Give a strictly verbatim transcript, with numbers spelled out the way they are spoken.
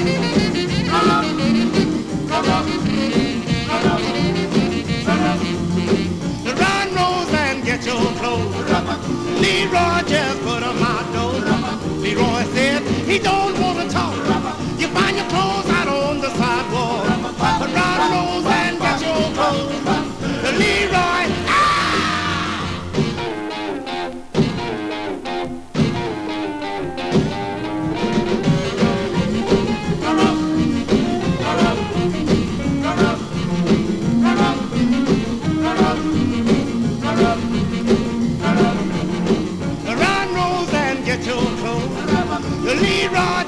Run, Rose, and get your clothes. Leroy just put 'em out door. Leroy said he don't want to talk. You find your clothes out on the sidewalk. Run, Rose, and get your clothes. Leroy, Run, Rose, and get your clothes. Leroy